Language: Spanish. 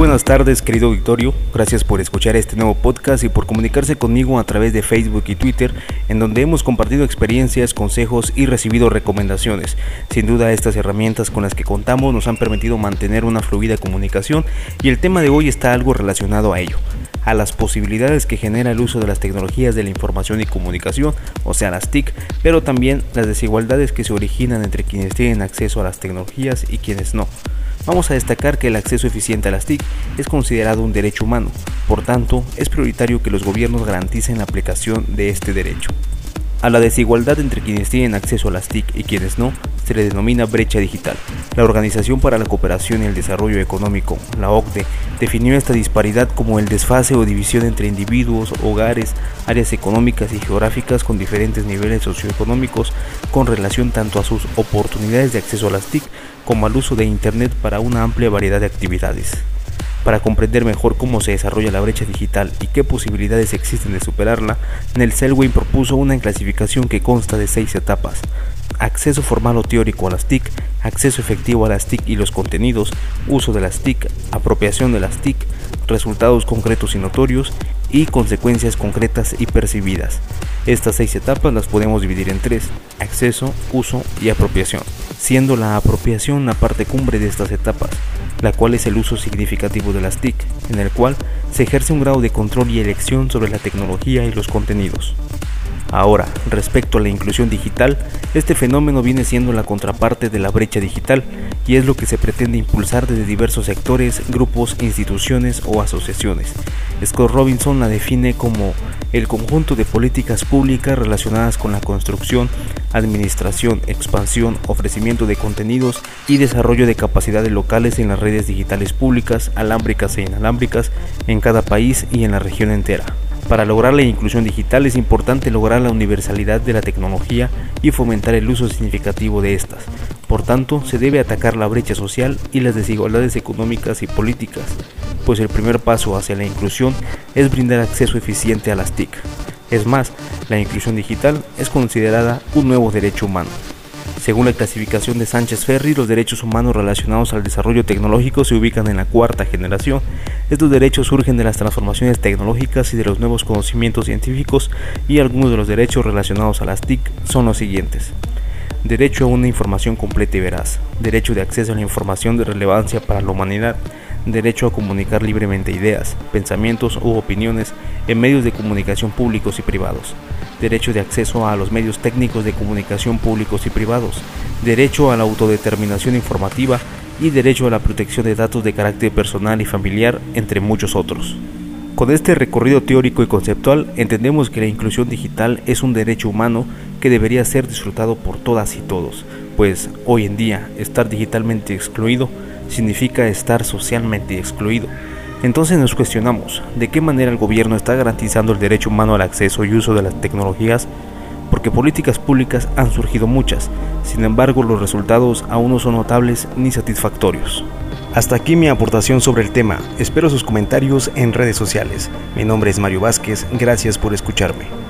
buenas tardes, querido Victorio. Gracias por escuchar este nuevo podcast y por comunicarse conmigo a través de Facebook y Twitter, en donde hemos compartido experiencias, consejos y recibido recomendaciones. Sin duda, estas herramientas con las que contamos nos han permitido mantener una fluida comunicación, y el tema de hoy está algo relacionado a ello, a las posibilidades que genera el uso de las tecnologías de la información y comunicación, o sea las TIC, pero también las desigualdades que se originan entre quienes tienen acceso a las tecnologías y quienes no. Vamos a destacar que el acceso eficiente a las TIC es considerado un derecho humano, por tanto, es prioritario que los gobiernos garanticen la aplicación de este derecho. A la desigualdad entre quienes tienen acceso a las TIC y quienes no, se le denomina brecha digital. La Organización para la Cooperación y el Desarrollo Económico, la OCDE, definió esta disparidad como el desfase o división entre individuos, hogares, áreas económicas y geográficas con diferentes niveles socioeconómicos con relación tanto a sus oportunidades de acceso a las TIC como al uso de Internet para una amplia variedad de actividades. Para comprender mejor cómo se desarrolla la brecha digital y qué posibilidades existen de superarla, Nel Selwyn propuso una clasificación que consta de 6 etapas: acceso formal o teórico a las TIC, acceso efectivo a las TIC y los contenidos, uso de las TIC, apropiación de las TIC, resultados concretos y notorios, y consecuencias concretas y percibidas. Estas 6 etapas las podemos dividir en 3: acceso, uso y apropiación, siendo la apropiación la parte cumbre de estas etapas, la cual es el uso significativo de las TIC, en el cual se ejerce un grado de control y elección sobre la tecnología y los contenidos. Ahora, respecto a la inclusión digital, este fenómeno viene siendo la contraparte de la brecha digital, y es lo que se pretende impulsar desde diversos sectores, grupos, instituciones o asociaciones. Scott Robinson la define como el conjunto de políticas públicas relacionadas con la construcción, administración, expansión, ofrecimiento de contenidos y desarrollo de capacidades locales en las redes digitales públicas, alámbricas e inalámbricas, en cada país y en la región entera. Para lograr la inclusión digital es importante lograr la universalidad de la tecnología y fomentar el uso significativo de estas. Por tanto, se debe atacar la brecha social y las desigualdades económicas y políticas, pues el primer paso hacia la inclusión es brindar acceso eficiente a las TIC. Es más, la inclusión digital es considerada un nuevo derecho humano. Según la clasificación de Sánchez Ferri, los derechos humanos relacionados al desarrollo tecnológico se ubican en la 4ª generación. Estos derechos surgen de las transformaciones tecnológicas y de los nuevos conocimientos científicos, y algunos de los derechos relacionados a las TIC son los siguientes: derecho a una información completa y veraz, derecho de acceso a la información de relevancia para la humanidad, derecho a comunicar libremente ideas, pensamientos u opiniones en medios de comunicación públicos y privados, derecho de acceso a los medios técnicos de comunicación públicos y privados, derecho a la autodeterminación informativa y derecho a la protección de datos de carácter personal y familiar, entre muchos otros. Con este recorrido teórico y conceptual, entendemos que la inclusión digital es un derecho humano que debería ser disfrutado por todas y todos, pues hoy en día estar digitalmente excluido significa estar socialmente excluido. Entonces nos cuestionamos, ¿de qué manera el gobierno está garantizando el derecho humano al acceso y uso de las tecnologías? Porque políticas públicas han surgido muchas, sin embargo los resultados aún no son notables ni satisfactorios. Hasta aquí mi aportación sobre el tema, espero sus comentarios en redes sociales. Mi nombre es Mario Vázquez, gracias por escucharme.